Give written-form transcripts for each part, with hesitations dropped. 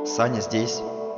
Саня здесь.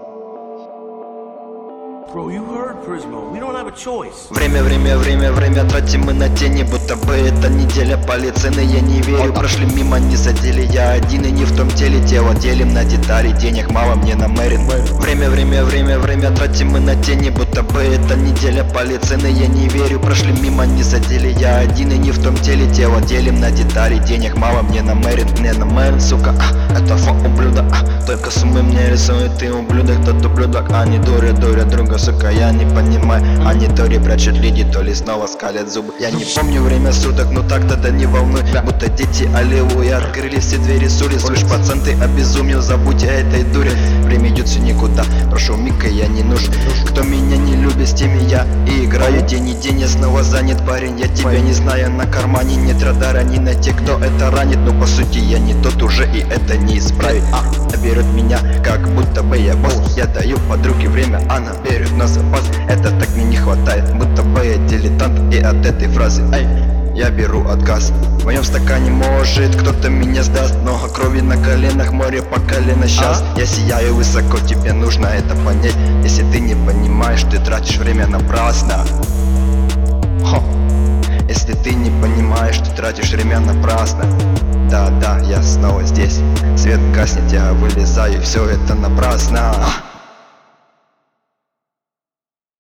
Bro, you heard Prismo. We don't have a choice. Время тратим мы на тени, будто бы это неделя полицейной. Я не верю, прошли мимо, не задели. Я один и не в том теле, тело делим на детали. Денег мало, мне намерен. Время тратим мы на тени, будто бы это неделя полицейной. Я не верю, прошли мимо, не задели. Я один и не в том теле, тело делим на детали. Денег мало, мне намерен, сука, это фо ублюдок, только суммы мне рисует, ты ублюдок, тот ублюдок. Они дурят друга, сука, я не понимаю. Они то ли прячут лиди, то ли снова скалят зубы. Я не помню время суток, но так тогда не волнуй. Будто дети, аллилуйя, открыли все двери с улиц. Слышь, пацан, ты обезумел, забудь о этой дуре. Время идет все никуда, прошу мика, я не нужен. Кто меня не любит, с теми я и играю. День и день я снова занят, парень, я тебя не знаю. На кармане нет радара, не найти, кто это ранит. Но по сути я не тот уже, и это не исправить. Берет меня, как будто бы я босс. Я даю подруге время, она берет на запас. Это так мне не хватает, будто бы я дилетант. И от этой фразы, эй, я беру отказ. В моем стакане может кто-то меня сдаст. Много крови на коленах, море по колено сейчас. Я сияю высоко, тебе нужно это понять. Если ты не понимаешь, ты тратишь время напрасно. Если ты не понимаешь, ты тратишь время напрасно. Да, я снова здесь. Свет гаснет, я вылезаю, все это напрасно.